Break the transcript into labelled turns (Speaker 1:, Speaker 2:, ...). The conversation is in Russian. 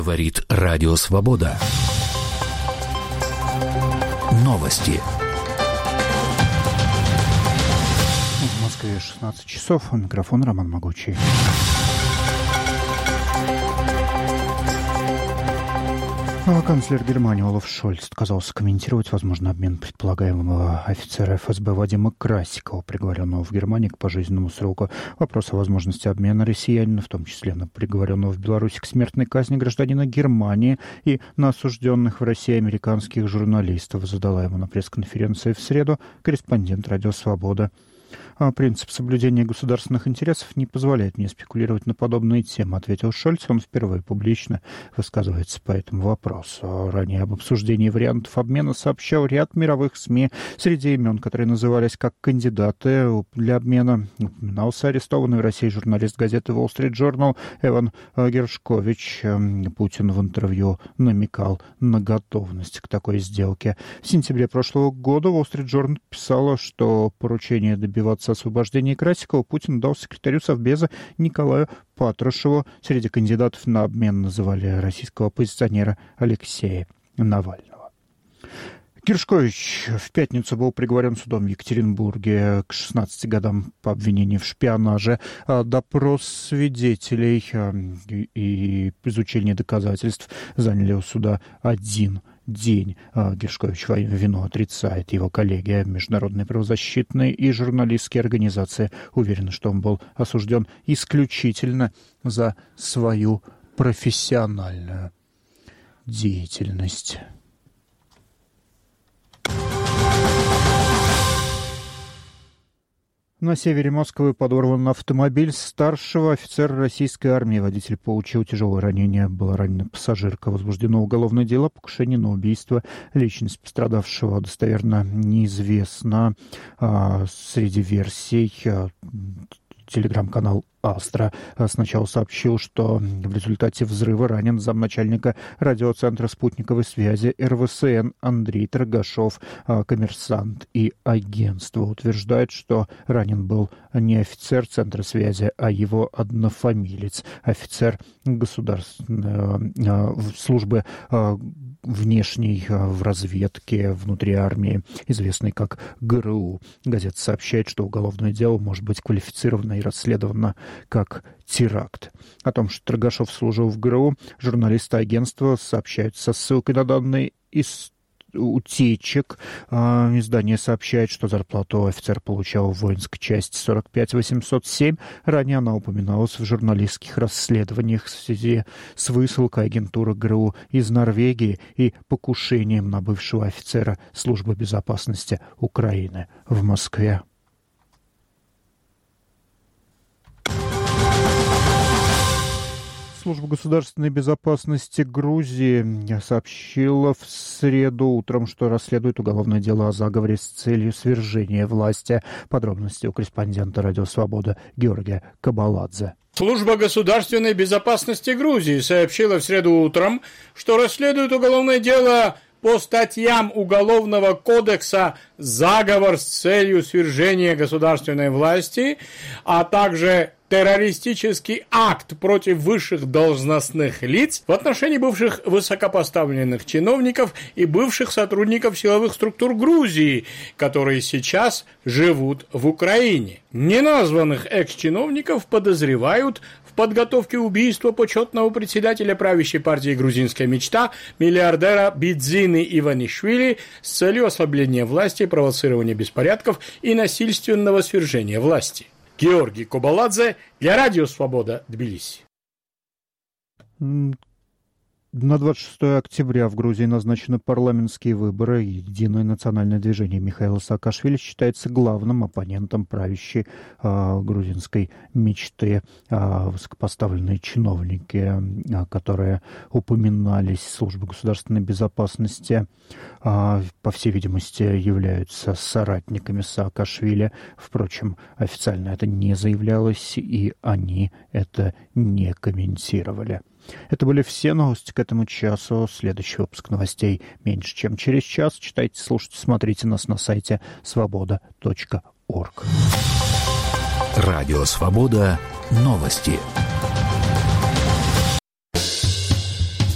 Speaker 1: Говорит Радио Свобода. Новости.
Speaker 2: В Москве 16 часов. У микрофона Роман Могучий. Канцлер Германии Олаф Шольц отказался комментировать возможный обмен предполагаемого офицера ФСБ Вадима Красикова, приговоренного в Германии к пожизненному сроку. Вопрос о возможности обмена россиянина, в том числе на приговоренного в Беларуси к смертной казни гражданина Германии и на осужденных в России американских журналистов, задала ему на пресс-конференции в среду корреспондент «Радио Свобода». Принцип соблюдения государственных интересов не позволяет мне спекулировать на подобные темы, ответил Шольц. Он впервые публично высказывается по этому вопросу. Ранее об обсуждении вариантов обмена сообщал ряд мировых СМИ. Среди имен, которые назывались как кандидаты для обмена, упоминался арестованный в России журналист газеты Wall Street Journal Эван Гершкович. Путин в интервью намекал на готовность к такой сделке. В сентябре прошлого года Wall Street Journal писала, что поручение добиваться освобождения Красикова Путин дал секретарю Совбеза Николаю Патрушеву. Среди кандидатов на обмен называли российского оппозиционера Алексея Навального. Гершкович в пятницу был приговорен судом в Екатеринбурге к 16 годам по обвинению в шпионаже. Допрос свидетелей и изучение доказательств заняли у суда один день. Гершкович вину отрицает. Его коллеги, международные правозащитные и журналистские организации уверены, что он был осужден исключительно за свою профессиональную деятельность. На севере Москвы подорван автомобиль старшего офицера российской армии. Водитель получил тяжелое ранение. Была ранена пассажирка. Возбуждено уголовное дело о покушении на убийство. Личность пострадавшего достоверно неизвестна. Среди версий телеграм-канал «Астра» сначала сообщил, что в результате взрыва ранен замначальника радиоцентра спутниковой связи РВСН Андрей Торгашов. Коммерсант и агентство утверждают, что ранен был не офицер центра связи, а его однофамилец, офицер государственной службы внешней в разведке внутри армии, известный как ГРУ. Газета сообщает, что уголовное дело может быть квалифицировано и расследовано как теракт. О том, что Торгашов служил в ГРУ, журналисты агентства сообщают со ссылкой на данные из утечек. Издание сообщает, что зарплату офицер получал в воинской части 45807. Ранее она упоминалась в журналистских расследованиях в связи с высылкой агентуры ГРУ из Норвегии и покушением на бывшего офицера Службы безопасности Украины в Москве. Служба государственной безопасности Грузии сообщила в среду утром, что расследует уголовное дело о заговоре с целью свержения власти. Подробности у корреспондента «Радио Свобода» Георгия Кабаладзе.
Speaker 3: Служба государственной безопасности Грузии сообщила в среду утром, что расследует уголовное дело по статьям Уголовного кодекса «Заговор с целью свержения государственной власти», а также террористический акт против высших должностных лиц в отношении бывших высокопоставленных чиновников и бывших сотрудников силовых структур Грузии, которые сейчас живут в Украине. Неназванных экс-чиновников подозревают в подготовке убийства почетного председателя правящей партии «Грузинская мечта» миллиардера Бидзины Иванишвили с целью ослабления власти, провоцирования беспорядков и насильственного свержения власти. Георгий Кабаладзе для Радио Свобода, Тбилиси.
Speaker 2: На 26 октября в Грузии назначены парламентские выборы. Единое национальное движение Михаила Саакашвили считается главным оппонентом правящей грузинской мечты. Высокопоставленные чиновники, которые упоминались в службе государственной безопасности, по всей видимости, являются соратниками Саакашвили. Впрочем, официально это не заявлялось, и они это не комментировали. Это были все новости к этому часу. Следующий выпуск новостей меньше, чем через час. Читайте, слушайте, смотрите нас на сайте svoboda.org.
Speaker 1: Радио Свобода. Новости.